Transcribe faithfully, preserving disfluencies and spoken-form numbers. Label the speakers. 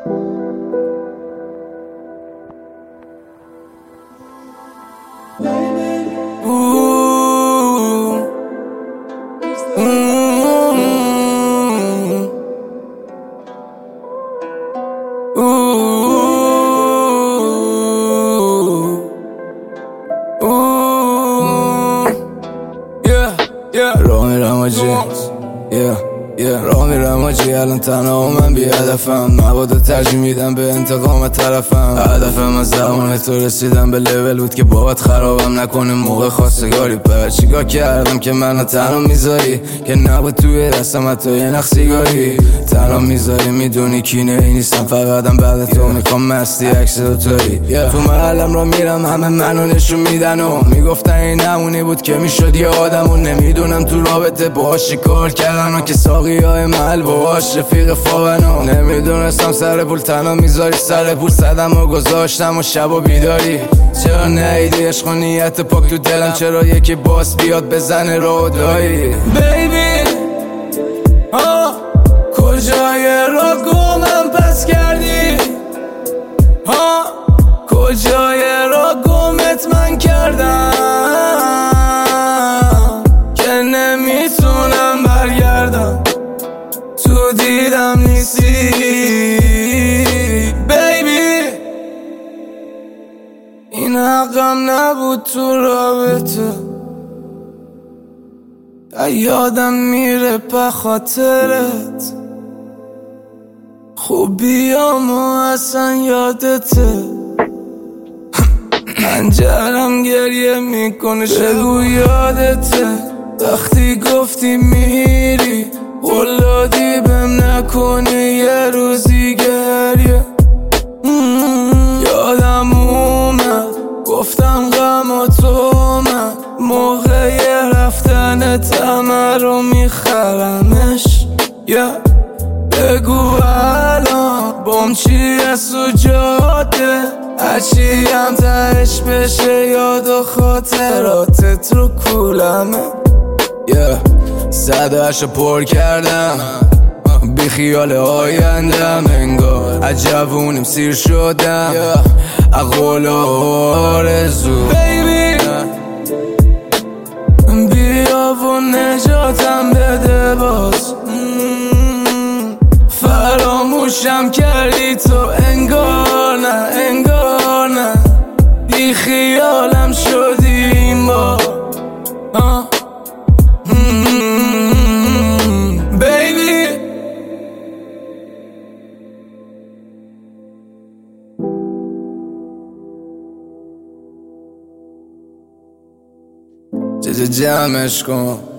Speaker 1: راه میرم آجی راه میرم آجی الان تنها و من بی هدفم مبادا ترجیح میدم به انتقام طرفم. هدفم از زمان تو رسیدم به لول بود که بابت خرابم نکنه موقع خواستگاری. پر چیکار کردم که منو تنها میذاری که نبود توی دستم حتی یه نخ سیگاری. تنها میذاری میدونی کینه ای نیستم فقطم بعد تو میخوام مستی عکس دوتایی. تو محلم را میرم همه منو نشون میدن و میگفتن این نمونی بود که میشد یه آدمون. نمیدونم تو رابطه باهاش چیکار کردن و که ساقی های محل باهاش رفیق فاونو. نمیدونستم سر پول تنها میذاری سر پول صدم و گذاشتم و شب و بیداری. چرا نیدی عشق و نیت پاک تو دلم؟ چرا یکی باس بیاد بزنه رو دایی؟ بیبی ها کجای را گمم پس کردی؟ ها کجای را گمت من کردم که نمیتونم برگردم تو دیدم نیستی. بیبی این حقم نبود تو رابطه یادم میره به خاطرت خوبیامو اصلا یادته. انجرم گریه میکنه بگو یادته وقتی گفتی میری قلادی بهم نکنی یه روزی گریه. یادم اومد گفتم غم و تو من موقع رفتنت همه رو میخرمش. yeah. بگو الان بام چیه سجاده هرچی هم تهش بشه یاد و خاطراتت رو کولمه. yeah. صدهش رو پر کردم بی خیال آیندم انگار از جوونیم سیر شدم yeah. اقول و آرزو بیبی بیا و نجاتم بده باز. فراموشم کردی تو انگار نه انگار نه بی خیالم شدی این بار. بیبی جمعش کن